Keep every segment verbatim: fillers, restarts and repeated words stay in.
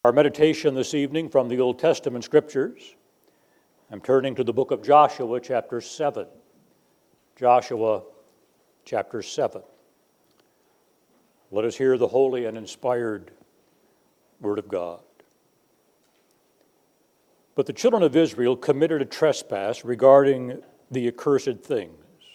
Our meditation this evening from the Old Testament Scriptures. I'm turning to the book of Joshua, chapter seven. Joshua, chapter seven. Let us hear the holy and inspired word of God. But the children of Israel committed a trespass regarding the accursed things.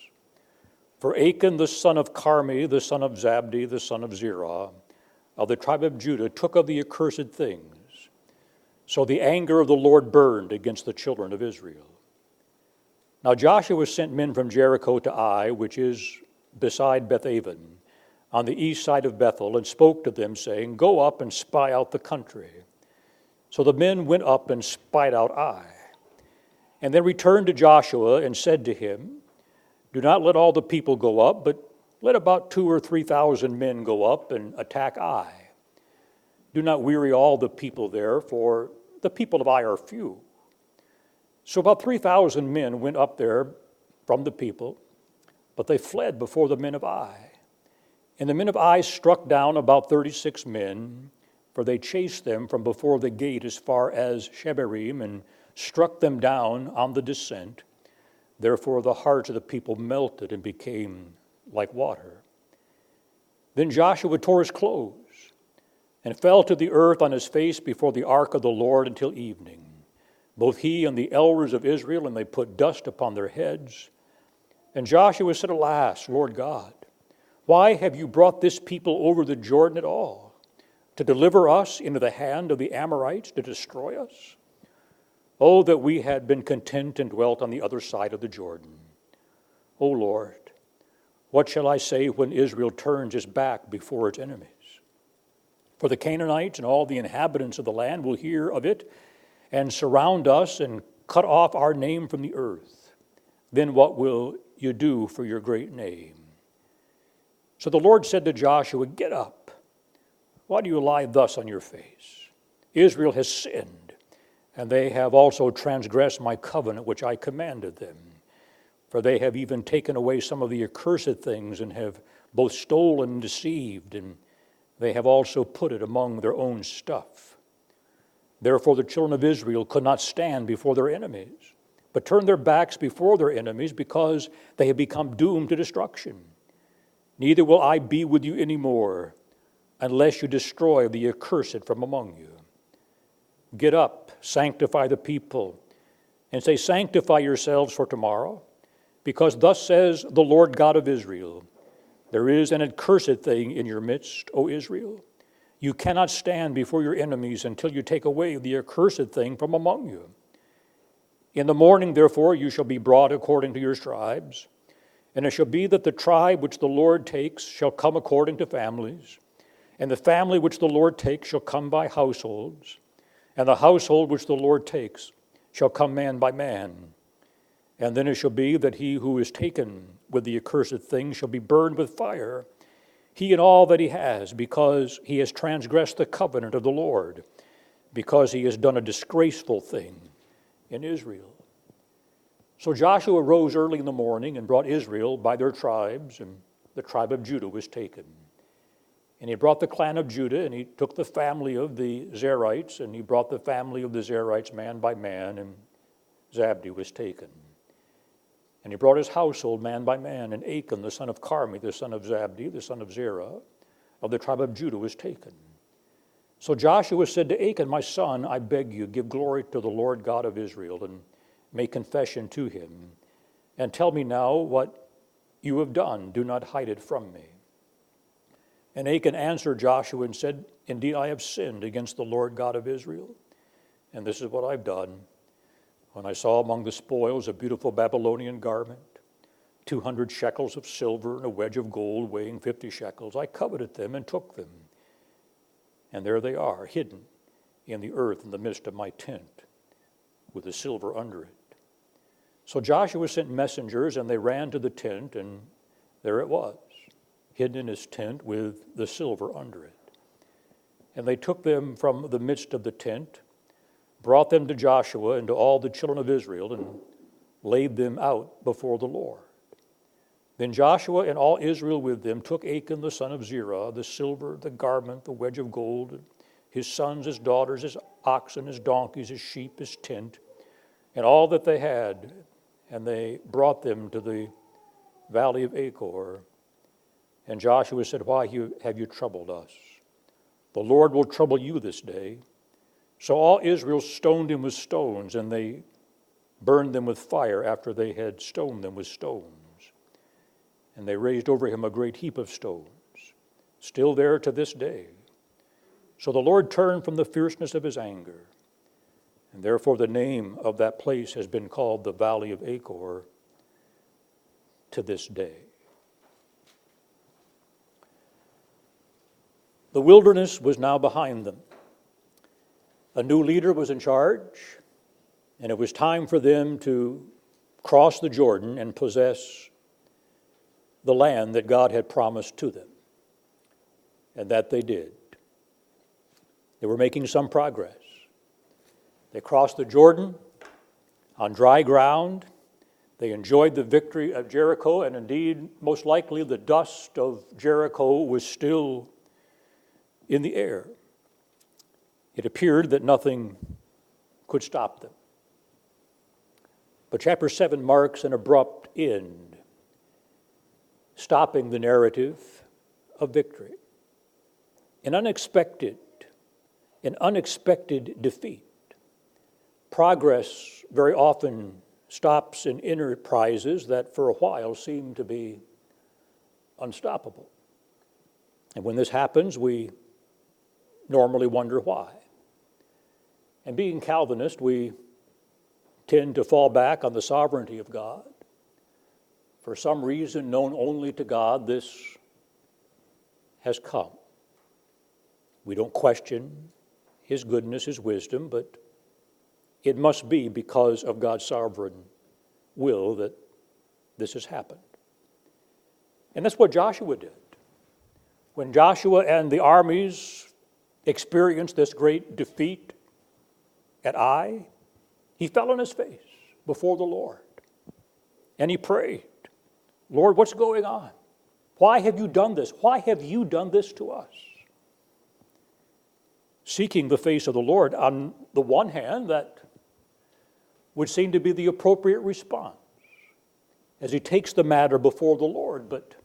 For Achan, the son of Carmi, the son of Zabdi, the son of Zerah, of the tribe of Judah, took of the accursed things. So the anger of the Lord burned against the children of Israel. Now Joshua sent men from Jericho to Ai, which is beside Bethaven, on the east side of Bethel, and spoke to them, saying, Go up and spy out the country. So the men went up and spied out Ai, and then returned to Joshua and said to him, Do not let all the people go up, but let about two or three thousand men go up and attack Ai. Do not weary all the people there, for the people of Ai are few. So about three thousand men went up there from the people, but they fled before the men of Ai. And the men of Ai struck down about thirty-six men, for they chased them from before the gate as far as Shebarim, and struck them down on the descent. Therefore the hearts of the people melted and became like water. Then Joshua tore his clothes and fell to the earth on his face before the ark of the Lord until evening, both he and the elders of Israel, and they put dust upon their heads. And Joshua said, Alas, Lord God, why have you brought this people over the Jordan at all, to deliver us into the hand of the Amorites to destroy us? Oh, that we had been content and dwelt on the other side of the Jordan. O Lord, what shall I say when Israel turns its back before its enemies? For the Canaanites and all the inhabitants of the land will hear of it and surround us and cut off our name from the earth. Then what will you do for your great name? So the Lord said to Joshua, Get up. Why do you lie thus on your face? Israel has sinned, and they have also transgressed my covenant which I commanded them. For they have even taken away some of the accursed things, and have both stolen and deceived, and they have also put it among their own stuff. Therefore the children of Israel could not stand before their enemies, but turned their backs before their enemies, because they have become doomed to destruction. Neither will I be with you any more, unless you destroy the accursed from among you. Get up, sanctify the people, and say, Sanctify yourselves for tomorrow, because thus says the Lord God of Israel, There is an accursed thing in your midst, O Israel. You cannot stand before your enemies until you take away the accursed thing from among you. In the morning, therefore, you shall be brought according to your tribes, and it shall be that the tribe which the Lord takes shall come according to families, and the family which the Lord takes shall come by households, and the household which the Lord takes shall come man by man. And then it shall be that he who is taken with the accursed thing shall be burned with fire, he and all that he has, because he has transgressed the covenant of the Lord, because he has done a disgraceful thing in Israel. So Joshua rose early in the morning and brought Israel by their tribes, and the tribe of Judah was taken. And he brought the clan of Judah, and he took the family of the Zerites, and he brought the family of the Zerites man by man, and Zabdi was taken. And he brought his household man by man, and Achan, the son of Carmi, the son of Zabdi, the son of Zerah, of the tribe of Judah, was taken. So Joshua said to Achan, My son, I beg you, give glory to the Lord God of Israel, and make confession to him. And tell me now what you have done. Do not hide it from me. And Achan answered Joshua and said, Indeed, I have sinned against the Lord God of Israel, and this is what I've done. When I saw among the spoils a beautiful Babylonian garment, two hundred shekels of silver and a wedge of gold weighing fifty shekels, I coveted them and took them. And there they are, hidden in the earth in the midst of my tent, with the silver under it. So Joshua sent messengers, and they ran to the tent, and there it was, hidden in his tent with the silver under it. And they took them from the midst of the tent, brought them to Joshua and to all the children of Israel, and laid them out before the Lord. Then Joshua and all Israel with them took Achan the son of Zerah, the silver, the garment, the wedge of gold, his sons, his daughters, his oxen, his donkeys, his sheep, his tent, and all that they had, and they brought them to the valley of Achor. And Joshua said, why have you troubled us? The Lord will trouble you this day. So all Israel stoned him with stones, and they burned them with fire after they had stoned them with stones. And they raised over him a great heap of stones, still there to this day. So the Lord turned from the fierceness of his anger, and therefore the name of that place has been called the Valley of Achor to this day. The wilderness was now behind them. A new leader was in charge, and it was time for them to cross the Jordan and possess the land that God had promised to them. And that they did. They were making some progress. They crossed the Jordan on dry ground. They enjoyed the victory of Jericho, and indeed, most likely, the dust of Jericho was still in the air. It appeared that nothing could stop them. But chapter seven marks an abrupt end, stopping the narrative of victory. An unexpected, an unexpected defeat. Progress very often stops in enterprises that for a while seem to be unstoppable. And when this happens, we normally wonder why. And being Calvinist, we tend to fall back on the sovereignty of God. For some reason known only to God, this has come. We don't question his goodness, his wisdom, but it must be because of God's sovereign will that this has happened. And that's what Joshua did. When Joshua and the armies experienced this great defeat at Ai, he fell on his face before the Lord. And he prayed, Lord, what's going on? Why have you done this? Why have you done this to us? Seeking the face of the Lord, on the one hand, that would seem to be the appropriate response as he takes the matter before the Lord. But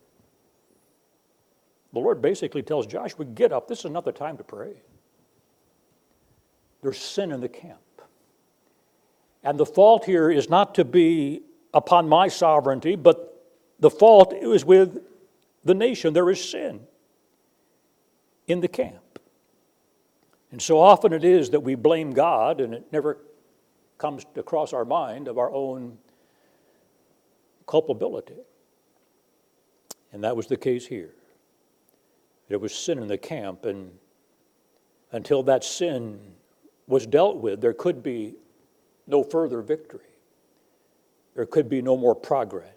the Lord basically tells Joshua, get up, this is not the time to pray. There's sin in the camp. And the fault here is not to be upon my sovereignty, but the fault is with the nation. There is sin in the camp. And so often it is that we blame God, and it never comes across our mind of our own culpability. And that was the case here. There was sin in the camp, and until that sin was dealt with, there could be no further victory. There could be no more progress.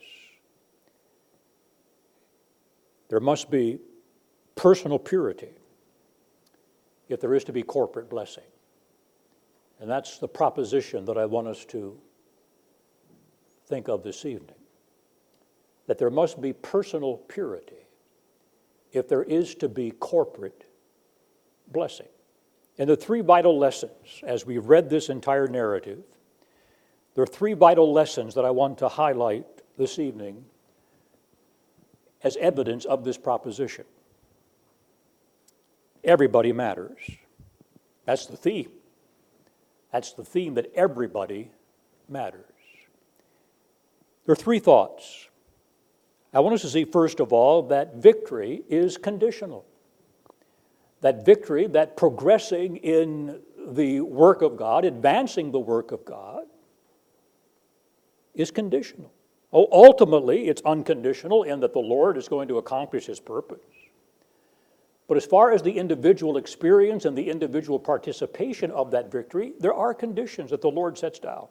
There must be personal purity if there is to be corporate blessing. And that's the proposition that I want us to think of this evening. That there must be personal purity if there is to be corporate blessing. And the three vital lessons, as we read this entire narrative, there are three vital lessons that I want to highlight this evening as evidence of this proposition. Everybody matters. That's the theme. That's the theme, that everybody matters. There are three thoughts. I want us to see, first of all, that victory is conditional. That victory, that progressing in the work of God, advancing the work of God, is conditional. Oh, ultimately, it's unconditional in that the Lord is going to accomplish his purpose. But as far as the individual experience and the individual participation of that victory, there are conditions that the Lord sets down.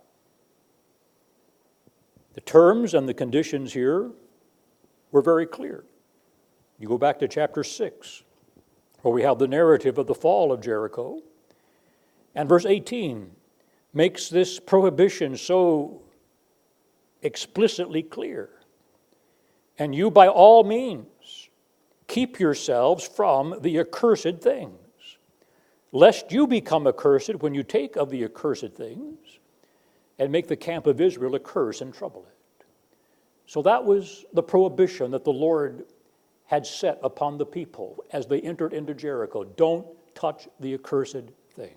The terms and the conditions here were very clear. You go back to chapter six, where we have the narrative of the fall of Jericho, and verse eighteen makes this prohibition so explicitly clear. And you by all means keep yourselves from the accursed things. lest you become accursed when you take of the accursed things and make the camp of Israel a curse and trouble it. So that was the prohibition that the Lord had set upon the people as they entered into Jericho. Don't touch the accursed things.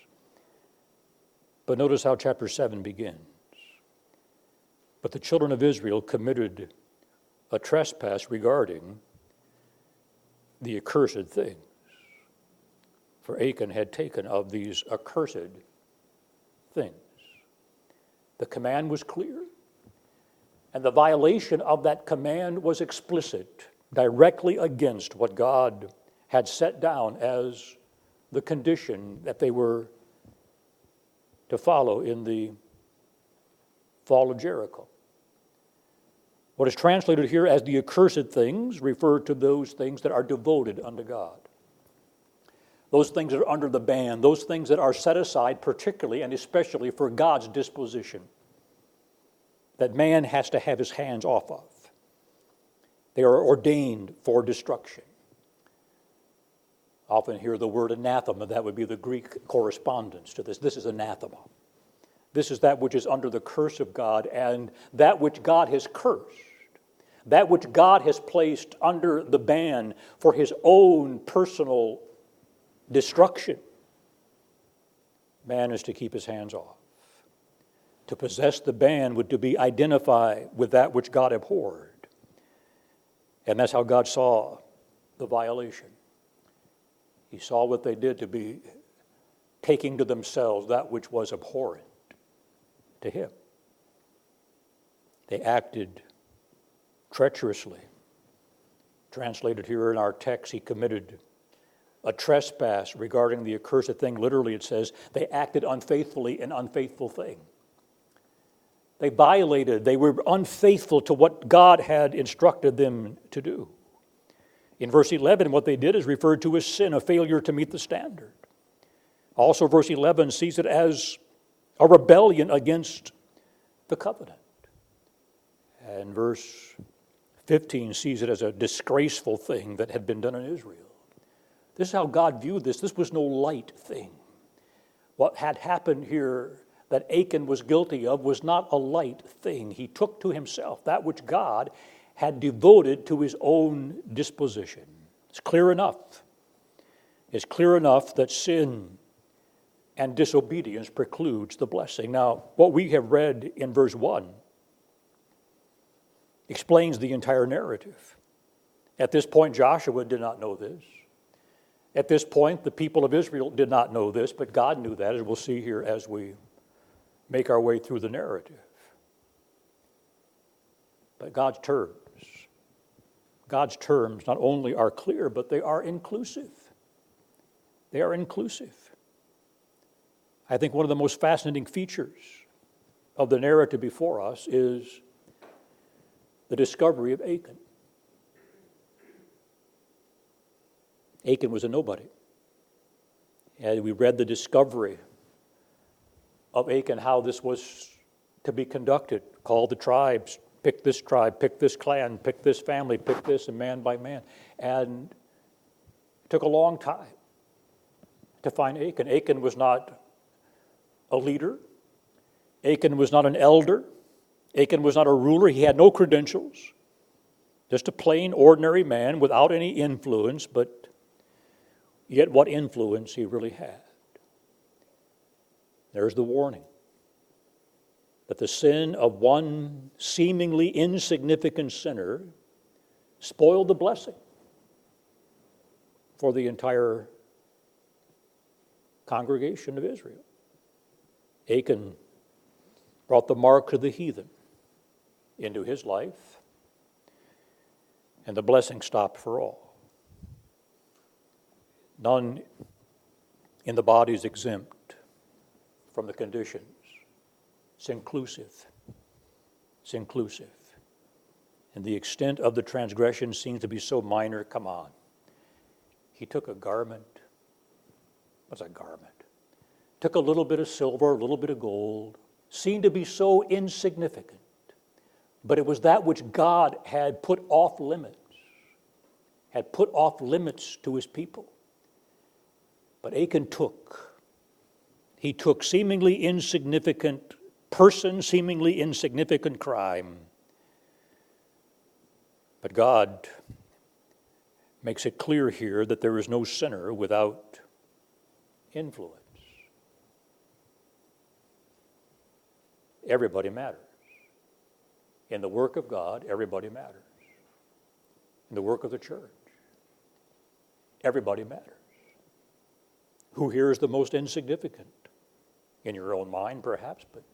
But notice how chapter seven begins. But the children of Israel committed a trespass regarding the accursed things. For Achan had taken of these accursed things. The command was clear, and the violation of that command was explicit, directly against what God had set down as the condition that they were to follow in the fall of Jericho. What is translated here as the accursed things refer to those things that are devoted unto God. Those things that are under the ban, those things that are set aside particularly and especially for God's disposition, that man has to have his hands off of. They are ordained for destruction. Often hear the word anathema. That would be the Greek correspondence to this. This is anathema. This is that which is under the curse of God, and that which God has cursed, that which God has placed under the ban for his own personal destruction. Man is to keep his hands off. To possess the ban would to be identified with that which God abhorred. And that's how God saw the violation. He saw what they did to be taking to themselves that which was abhorrent to him. They acted treacherously. Translated here in our text, he committed a trespass regarding the accursed thing. Literally it says, they acted unfaithfully an unfaithful thing. They violated, they were unfaithful to what God had instructed them to do. In verse eleven, what they did is referred to as sin, a failure to meet the standard. Also, verse eleven sees it as a rebellion against the covenant. And verse fifteen sees it as a disgraceful thing that had been done in Israel. This is how God viewed this. This was no light thing. What had happened here that Achan was guilty of was not a light thing. He took to himself that which God had devoted to his own disposition. It's clear enough. It's clear enough that sin and disobedience precludes the blessing. Now, what we have read in verse one explains the entire narrative. At this point, Joshua did not know this. At this point, the people of Israel did not know this, but God knew that, as we'll see here as we make our way through the narrative. But God's terms, God's terms not only are clear, but they are inclusive. They are inclusive. I think one of the most fascinating features of the narrative before us is the discovery of Achan. Achan was a nobody. And we read the discovery of Achan, how this was to be conducted. Call the tribes, pick this tribe, pick this clan, pick this family, pick this, and man by man. And it took a long time to find Achan. Achan was not a leader. Achan was not an elder. Achan was not a ruler. He had no credentials. Just a plain, ordinary man without any influence, but yet what influence he really had. There's the warning that the sin of one seemingly insignificant sinner spoiled the blessing for the entire congregation of Israel. Achan brought the mark of the heathen into his life, and the blessing stopped for all. None in the body is exempt from the conditions. It's inclusive. It's inclusive. And the extent of the transgression seems to be so minor. Come on. He took a garment. What's a garment? Took a little bit of silver, a little bit of gold. Seemed to be so insignificant. But it was that which God had put off limits. Had put off limits to his people. But Achan took. He took seemingly insignificant person, seemingly insignificant crime. But God makes it clear here that there is no sinner without influence. Everybody matters. In the work of God, everybody matters. In the work of the church, everybody matters. Who here is the most insignificant? In your own mind, perhaps, but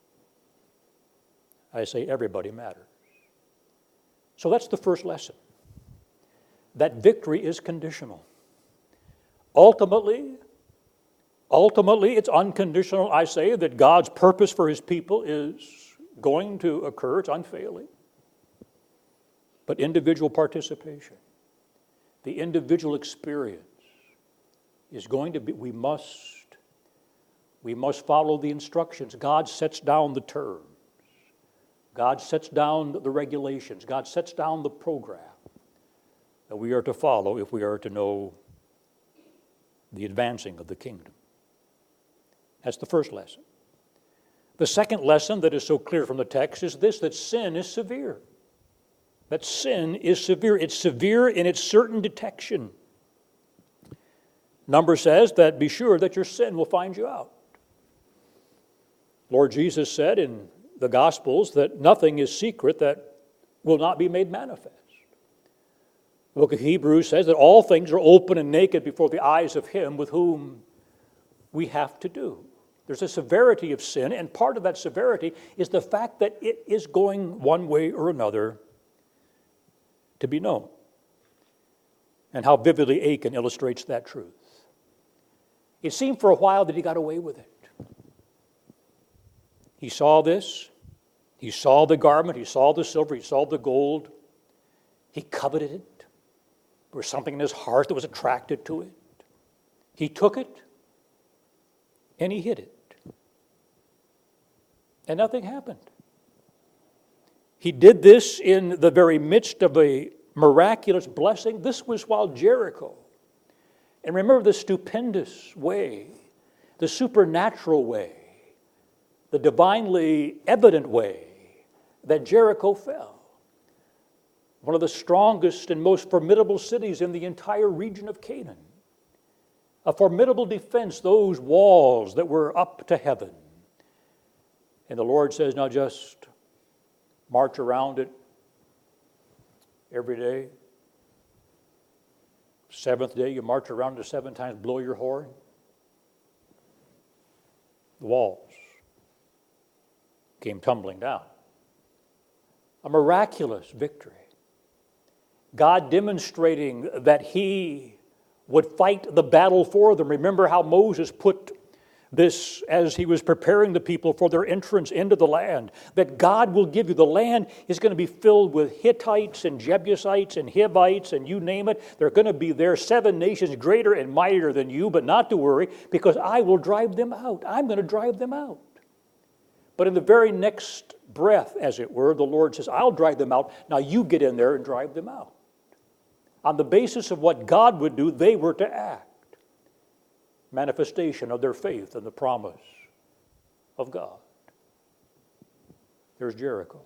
I say everybody matters. So that's the first lesson. That victory is conditional. Ultimately, ultimately, it's unconditional. I say that God's purpose for his people is going to occur. It's unfailing. But individual participation, the individual experience is going to be, we must, we must follow the instructions. God sets down the terms. God sets down the regulations. God sets down the program that we are to follow if we are to know the advancing of the kingdom. That's the first lesson. The second lesson that is so clear from the text is this, that sin is severe. That sin is severe. It's severe in its certain detection. Number says that be sure that your sin will find you out. Lord Jesus said in the Gospels that nothing is secret that will not be made manifest. The book of Hebrews says that all things are open and naked before the eyes of him with whom we have to do. There's a severity of sin, and part of that severity is the fact that it is going one way or another to be known. And how vividly Achan illustrates that truth. It seemed for a while that he got away with it. He saw this. He saw the garment. He saw the silver. He saw the gold. He coveted it. There was something in his heart that was attracted to it. He took it and he hid it. And nothing happened. He did this in the very midst of a miraculous blessing. This was while Jericho. And remember the stupendous way, the supernatural way, the divinely evident way that Jericho fell. One of the strongest and most formidable cities in the entire region of Canaan. A formidable defense, those walls that were up to heaven. And the Lord says, now just march around it every day. Seventh day, you march around it seven times, blow your horn. The walls came tumbling down. A miraculous victory. God demonstrating that he would fight the battle for them. Remember how Moses put this as he was preparing the people for their entrance into the land, that God will give you. The land is going to be filled with Hittites and Jebusites and Hivites and you name it. They're going to be there, seven nations greater and mightier than you, but not to worry because I will drive them out. I'm going to drive them out. But in the very next breath, as it were, the Lord says, I'll drive them out. Now you get in there and drive them out. On the basis of what God would do, they were to act. Manifestation of their faith and the promise of God. There's Jericho.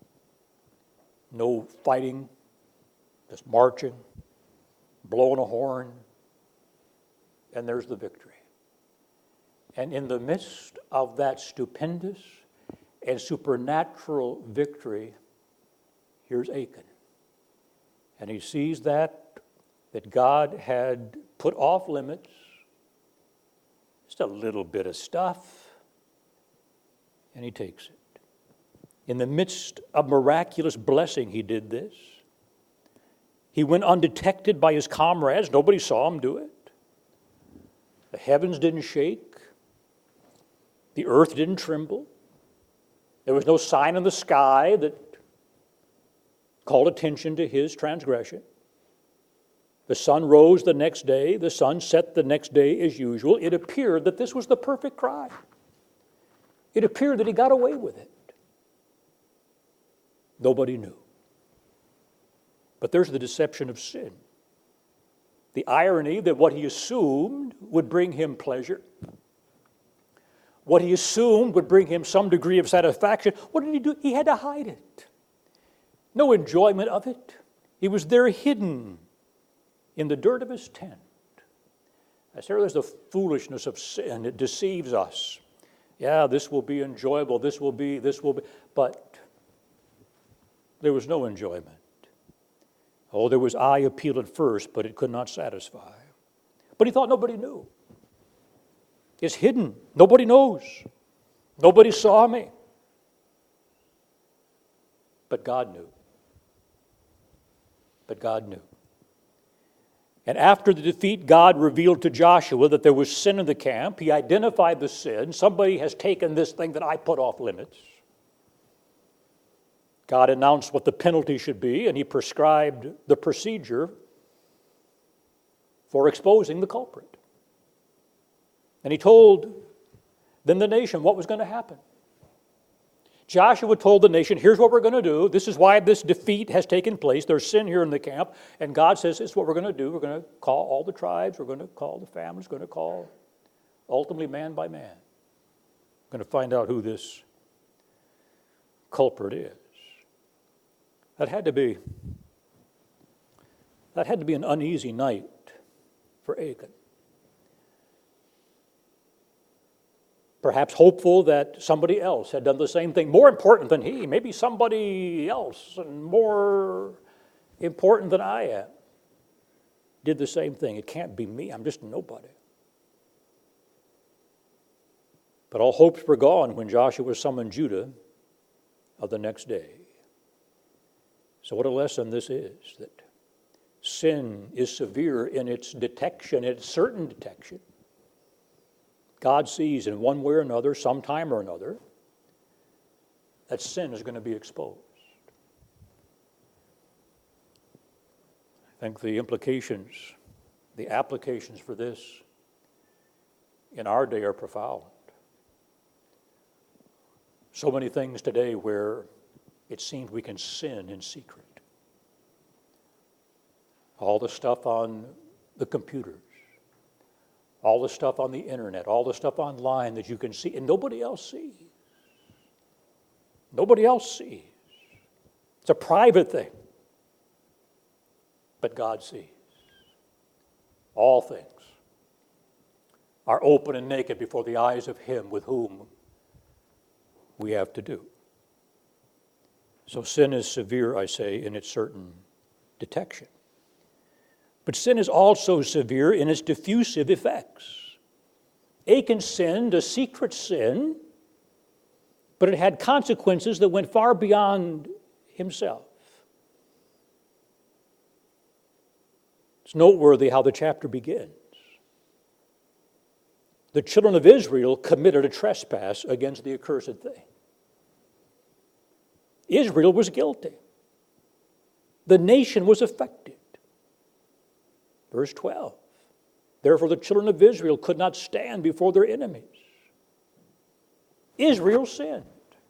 No fighting, just marching, blowing a horn, and there's the victory. And in the midst of that stupendous and supernatural victory, here's Achan. And he sees that, that God had put off limits, just a little bit of stuff, and he takes it. In the midst of miraculous blessing, he did this. He went undetected by his comrades. Nobody saw him do it. The heavens didn't shake. The earth didn't tremble. There was no sign in the sky that called attention to his transgression. The sun rose the next day. The sun set the next day as usual. It appeared that this was the perfect crime. It appeared that he got away with it. Nobody knew. But there's the deception of sin. The irony that what he assumed would bring him pleasure, what he assumed would bring him some degree of satisfaction, what did he do? He had to hide it. No enjoyment of it. He was there hidden in the dirt of his tent. I say there's the foolishness of sin. It deceives us. Yeah, this will be enjoyable. This will be, this will be. But there was no enjoyment. Oh, there was eye appeal at first, but it could not satisfy. But he thought nobody knew. It's hidden. Nobody knows. Nobody saw me. But God knew. But God knew. And after the defeat, God revealed to Joshua that there was sin in the camp. He identified the sin. Somebody has taken this thing that I put off limits. God announced what the penalty should be, and he prescribed the procedure for exposing the culprit. And he told then the nation what was going to happen. Joshua told the nation, here's what we're going to do. This is why this defeat has taken place. There's sin here in the camp. And God says, this is what we're going to do. We're going to call all the tribes. We're going to call the families. We're going to call ultimately man by man. We're going to find out who this culprit is. That had to be, that had to be an uneasy night for Achan. Perhaps hopeful that somebody else had done the same thing, more important than he, maybe somebody else and more important than I am, did the same thing. It can't be me, I'm just nobody. But all hopes were gone when Joshua summoned Judah of the next day. So what a lesson this is, that sin is severe in its detection, its certain detection. God sees in one way or another, sometime or another, that sin is going to be exposed. I think the implications, the applications for this in our day are profound. So many things today where it seems we can sin in secret. All the stuff on the computers, all the stuff on the internet, all the stuff online that you can see, and nobody else sees. Nobody else sees. It's a private thing. But God sees. All things are open and naked before the eyes of Him with whom we have to do. So sin is severe, I say, in its certain detection. But sin is also severe in its diffusive effects. Achan sinned a secret sin, but it had consequences that went far beyond himself. It's noteworthy how the chapter begins. The children of Israel committed a trespass against the accursed thing. Israel was guilty. The nation was affected. Verse twelve, therefore the children of Israel could not stand before their enemies. Israel sinned.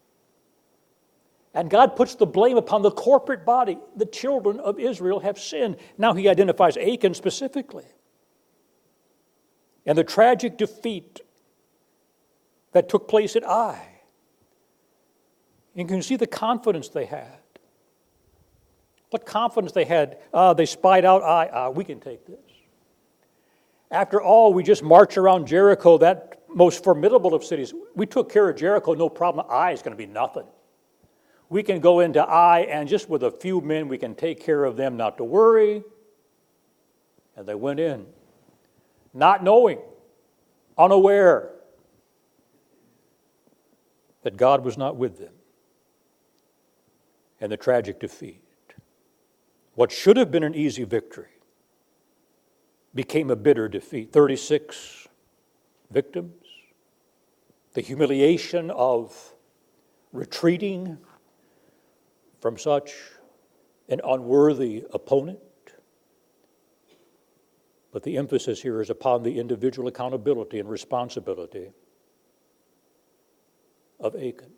And God puts the blame upon the corporate body. The children of Israel have sinned. Now he identifies Achan specifically. And the tragic defeat that took place at Ai. You can see the confidence they had. What confidence they had. Uh, they spied out Ai. Uh, we can take this. After all, we just marched around Jericho, that most formidable of cities. We took care of Jericho, no problem. Ai is going to be nothing. We can go into Ai, and just with a few men, we can take care of them, not to worry. And they went in, not knowing, unaware that God was not with them. And the tragic defeat. What should have been an easy victory became a bitter defeat. thirty-six victims. The humiliation of retreating from such an unworthy opponent. But the emphasis here is upon the individual accountability and responsibility of Achan.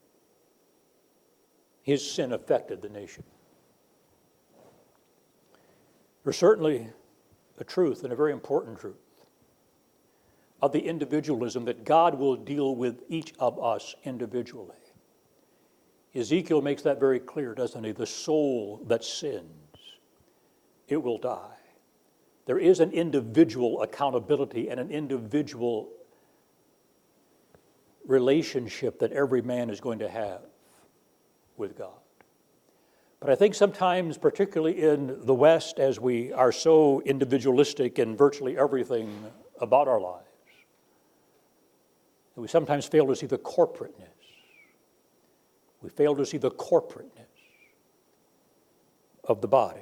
His sin affected the nation. There's certainly a truth, and a very important truth, of the individualism that God will deal with each of us individually. Ezekiel makes that very clear, doesn't he? The soul that sins, it will die. There is an individual accountability and an individual relationship that every man is going to have with God. But I think sometimes, particularly in the West, as we are so individualistic in virtually everything about our lives, that we sometimes fail to see the corporateness. We fail to see the corporateness of the body.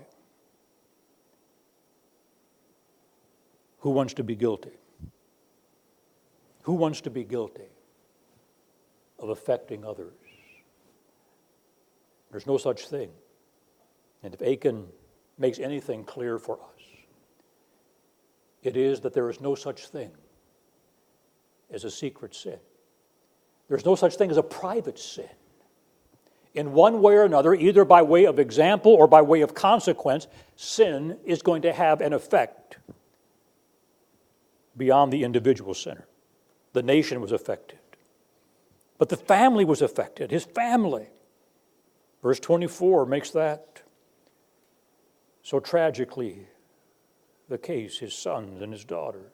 Who wants to be guilty? Who wants to be guilty of affecting others? There's no such thing. And if Achan makes anything clear for us, it is that there is no such thing as a secret sin. There's no such thing as a private sin. In one way or another, either by way of example or by way of consequence, sin is going to have an effect beyond the individual sinner. The nation was affected. But the family was affected, his family. Verse twenty-four makes that so tragically the case. His sons and his daughters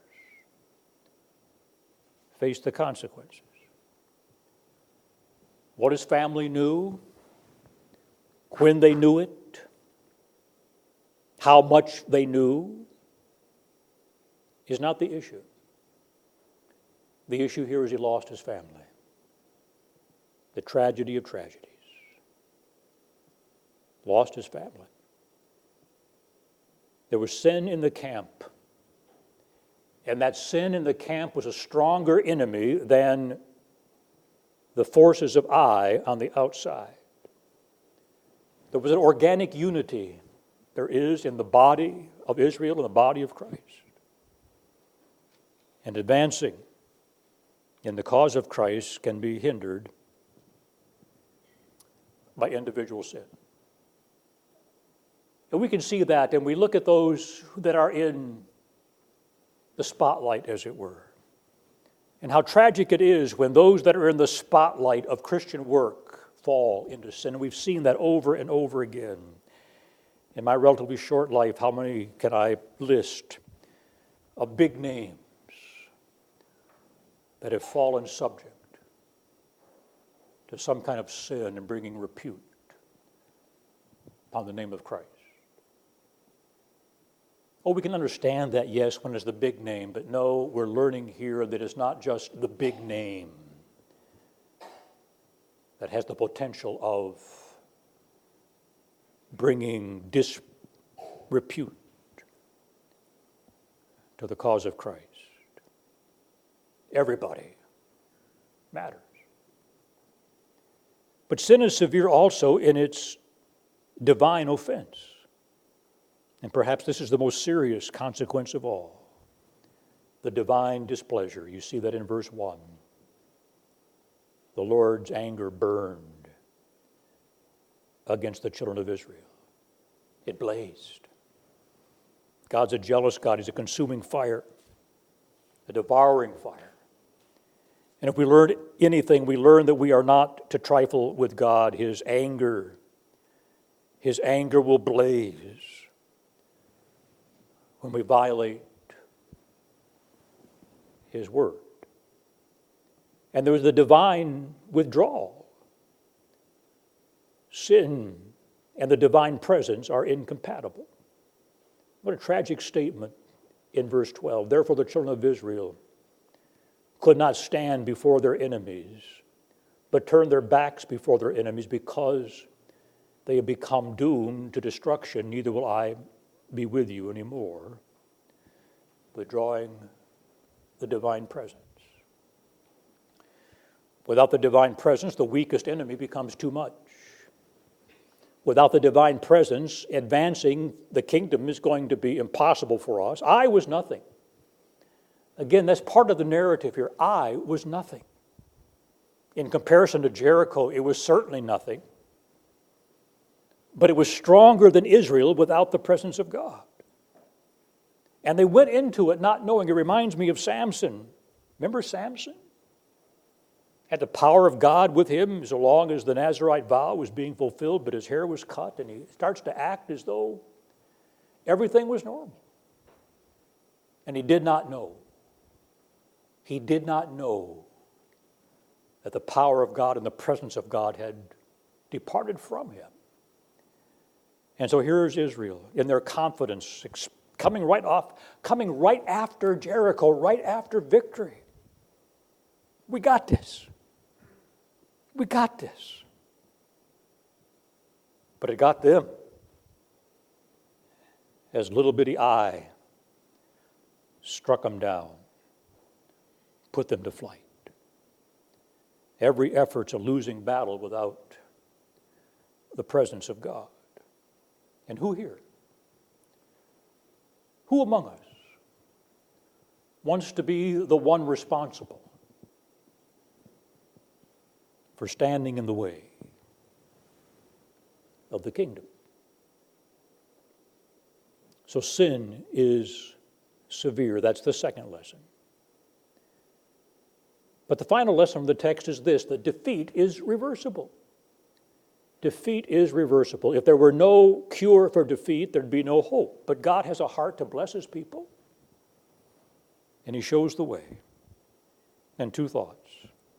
faced the consequences. What his family knew, when they knew it, how much they knew, is not the issue. The issue here is he lost his family. The tragedy of tragedies. Lost his family. There was sin in the camp. And that sin in the camp was a stronger enemy than the forces of Ai on the outside. There was an organic unity there is in the body of Israel and the body of Christ. And advancing in the cause of Christ can be hindered by individual sin. And we can see that, and we look at those that are in the spotlight, as it were. And how tragic it is when those that are in the spotlight of Christian work fall into sin. And we've seen that over and over again. In my relatively short life, how many can I list of big names that have fallen subject to some kind of sin and bringing repute upon the name of Christ? Oh, we can understand that, yes, when it's the big name, but no, we're learning here that it's not just the big name that has the potential of bringing disrepute to the cause of Christ. Everybody matters. But sin is severe also in its divine offense. And perhaps this is the most serious consequence of all. The divine displeasure. You see that in verse one. The Lord's anger burned against the children of Israel. It blazed. God's a jealous God. He's a consuming fire, a devouring fire. And if we learn anything, we learn that we are not to trifle with God. His anger, His anger will blaze when we violate His word. And there was the divine withdrawal. Sin and the divine presence are incompatible. What a tragic statement in verse twelve. Therefore the children of Israel could not stand before their enemies, but turned their backs before their enemies because they have become doomed to destruction. Neither will I be with you anymore, withdrawing the divine presence. Without the divine presence, the weakest enemy becomes too much. Without the divine presence, advancing the kingdom is going to be impossible for us. I was nothing. Again, that's part of the narrative here. I was nothing. In comparison to Jericho, it was certainly nothing. But it was stronger than Israel without the presence of God. And they went into it not knowing. It reminds me of Samson. Remember Samson? Had the power of God with him so long as the Nazirite vow was being fulfilled, but his hair was cut, and he starts to act as though everything was normal. And he did not know. He did not know that the power of God and the presence of God had departed from him. And so here's Israel in their confidence, coming right off, coming right after Jericho, right after victory. We got this. We got this. But it got them. As little bitty Ai struck them down, put them to flight. Every effort's a losing battle without the presence of God. And who here? Who among us wants to be the one responsible for standing in the way of the kingdom? So sin is severe. That's the second lesson. But the final lesson from the text is this, that defeat is reversible. Defeat is reversible. If there were no cure for defeat, there'd be no hope. But God has a heart to bless his people, and he shows the way. And two thoughts.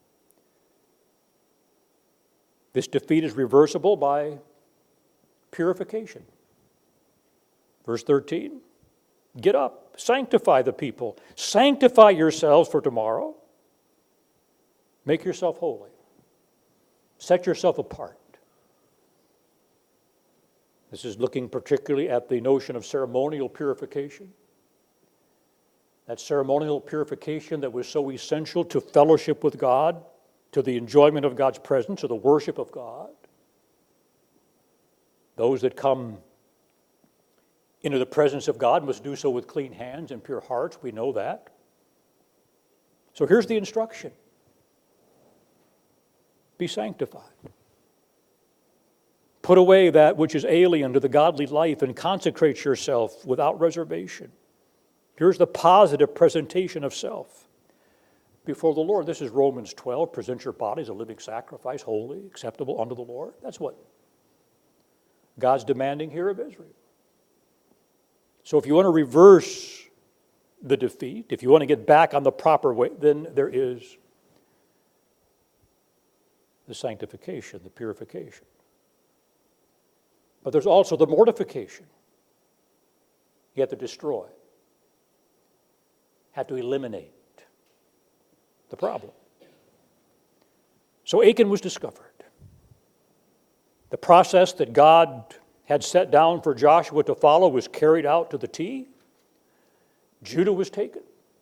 This defeat is reversible by purification. Verse thirteen, get up, sanctify the people. Sanctify yourselves for tomorrow. Make yourself holy. Set yourself apart. This is looking particularly at the notion of ceremonial purification. That ceremonial purification that was so essential to fellowship with God, to the enjoyment of God's presence, to the worship of God. Those that come into the presence of God must do so with clean hands and pure hearts. We know that. So here's the instruction. Be sanctified. Put away that which is alien to the godly life and consecrate yourself without reservation. Here's the positive presentation of self before the Lord. This is Romans twelve. Present your bodies a living sacrifice, holy, acceptable unto the Lord. That's what God's demanding here of Israel. So if you want to reverse the defeat, if you want to get back on the proper way, then there is the sanctification, the purification. But there's also the mortification. You have to destroy, have to eliminate the problem. So Achan was discovered. The process that God had set down for Joshua to follow was carried out to the T. Judah was taken.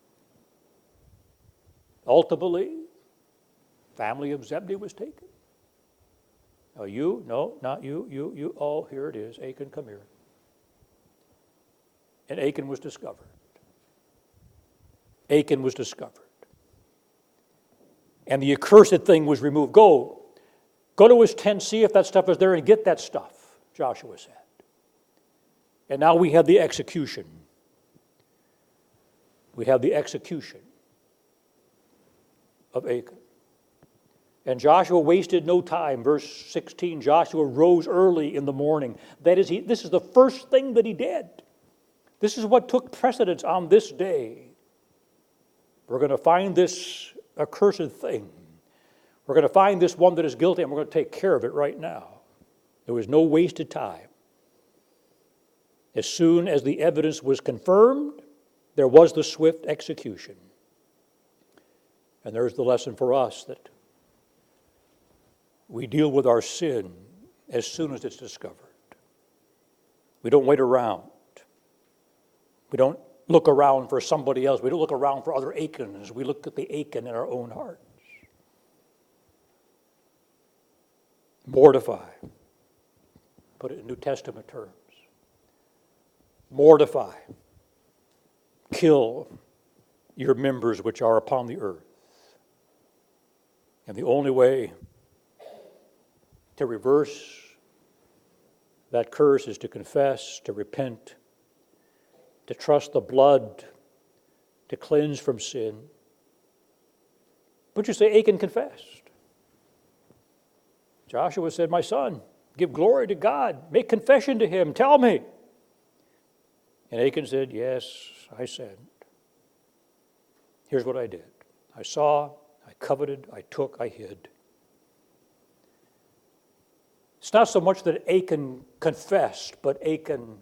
Ultimately, family of Zebedee was taken. Oh, you? No, not you, you, you. Oh, here it is. Achan, come here. And Achan was discovered. Achan was discovered. And the accursed thing was removed. Go. Go to his tent, see if that stuff is there, and get that stuff, Joshua said. And now we have the execution. We have the execution of Achan. And Joshua wasted no time. Verse sixteen, Joshua rose early in the morning. That is, he, this is the first thing that he did. This is what took precedence on this day. We're going to find this accursed thing. We're going to find this one that is guilty, and we're going to take care of it right now. There was no wasted time. As soon as the evidence was confirmed, there was the swift execution. And there's the lesson for us that we deal with our sin as soon as it's discovered. We don't wait around. We don't look around for somebody else. We don't look around for other Achans. We look at the Achan in our own hearts. Mortify. Put it in New Testament terms. Mortify. Kill your members which are upon the earth. And the only way to reverse that curse is to confess, to repent, to trust the blood to cleanse from sin. But you say, Achan confessed. Joshua said, my son, give glory to God. Make confession to him. Tell me. And Achan said, yes, I sinned. Here's what I did. I saw, I coveted, I took, I hid. It's not so much that Achan confessed, but Achan,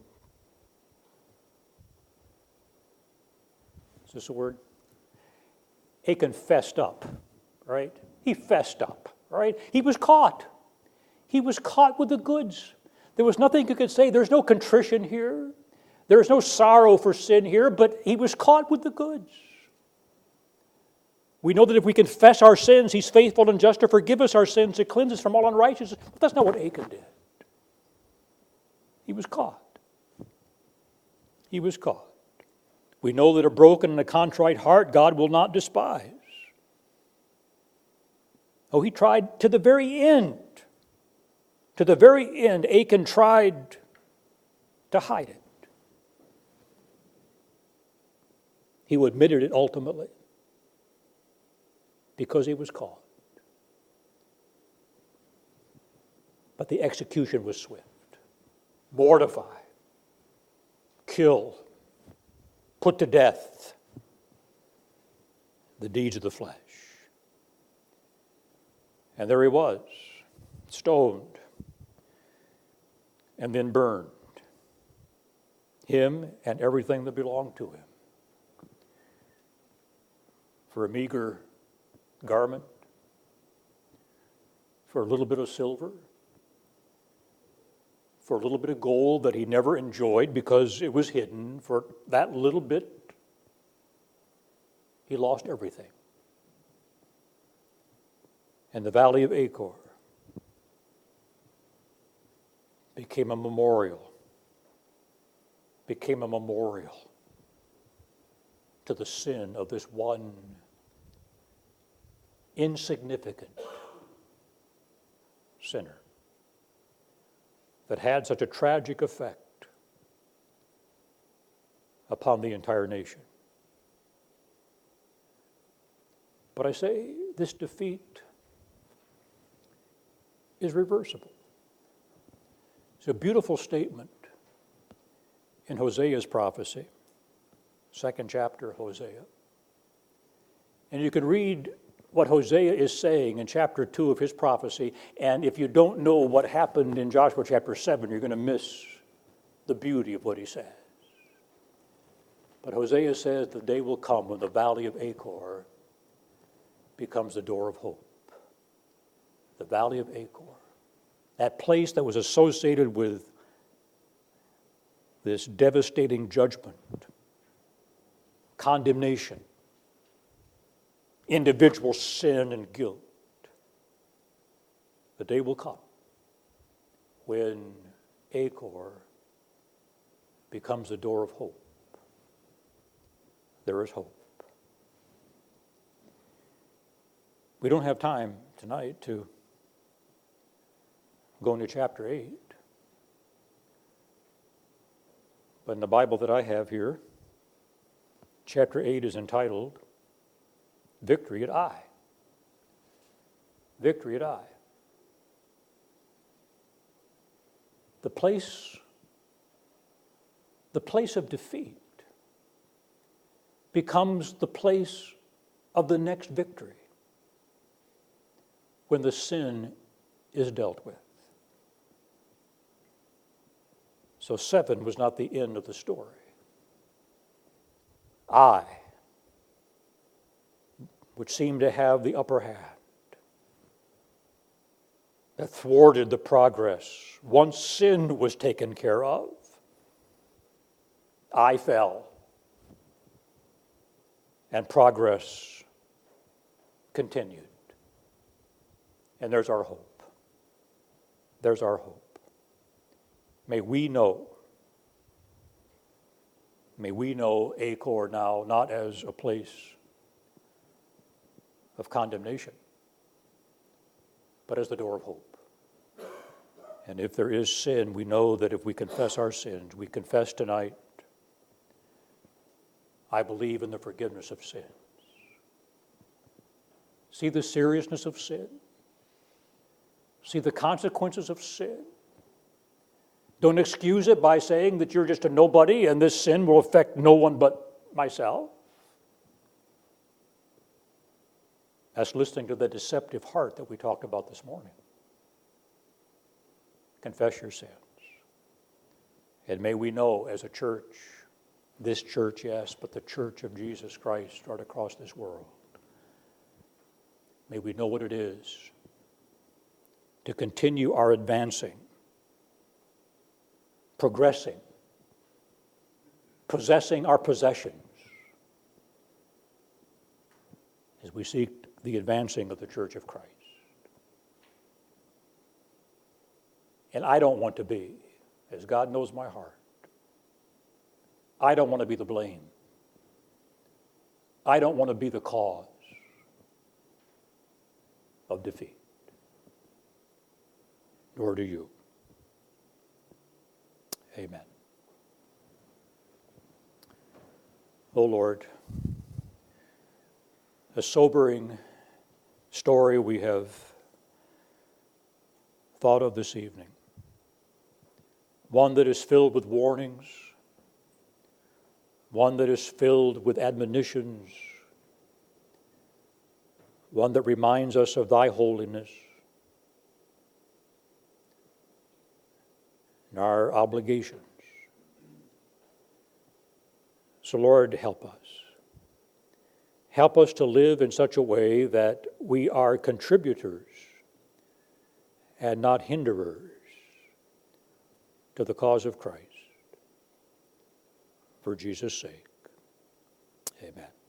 is this a word? Achan fessed up, right? He fessed up, right? He was caught. He was caught with the goods. There was nothing you could say. There's no contrition here. There's no sorrow for sin here, but he was caught with the goods. We know that if we confess our sins, he's faithful and just to forgive us our sins, to cleanse us from all unrighteousness. But that's not what Achan did. He was caught. He was caught. We know that a broken and a contrite heart God will not despise. Oh, he tried to the very end. To the very end, Achan tried to hide it. He admitted it ultimately because he was caught. But the execution was swift. Mortify, kill, put to death the deeds of the flesh. And there he was, stoned and then burned, him and everything that belonged to him. For a meager garment, for a little bit of silver, for a little bit of gold that he never enjoyed because it was hidden, for that little bit, he lost everything. And the valley of Achor became a memorial, became a memorial to the sin of this one insignificant sinner that had such a tragic effect upon the entire nation. But I say this defeat is reversible. It's a beautiful statement in Hosea's prophecy, second chapter of Hosea. And you can read what Hosea is saying in chapter two of his prophecy, and if you don't know what happened in Joshua chapter seven, you're going to miss the beauty of what he says. But Hosea says the day will come when the valley of Achor becomes the door of hope. The valley of Achor. That place that was associated with this devastating judgment, condemnation, individual sin and guilt. The day will come when Achor becomes the door of hope. There is hope. We don't have time tonight to go into chapter eight. But in the Bible that I have here, chapter eight is entitled Victory at Ai. Victory at Ai. The place, the place of defeat becomes the place of the next victory when the sin is dealt with. So seven was not the end of the story. Ai, which seemed to have the upper hand, that thwarted the progress. Once sin was taken care of, Ai fell, and progress continued. And there's our hope. There's our hope. May we know, may we know Achor now not as a place of condemnation, but as the door of hope. And if there is sin, we know that if we confess our sins, we confess tonight I believe in the forgiveness of sins. See the seriousness of sin. See the consequences of sin. Don't excuse it by saying that you're just a nobody and this sin will affect no one but myself. That's listening to the deceptive heart that we talked about this morning. Confess your sins. And may we know as a church, this church, yes, but the church of Jesus Christ right across this world, may we know what it is to continue our advancing, progressing, possessing our possessions as we seek the advancing of the Church of Christ. And I don't want to be, as God knows my heart, I don't want to be the blame. I don't want to be the cause of defeat. Nor do you. Amen. Oh Lord, a sobering story we have thought of this evening. One that is filled with warnings, one that is filled with admonitions, one that reminds us of thy holiness and our obligations. So Lord, help us. Help us to live in such a way that we are contributors and not hinderers to the cause of Christ. For Jesus' sake, amen.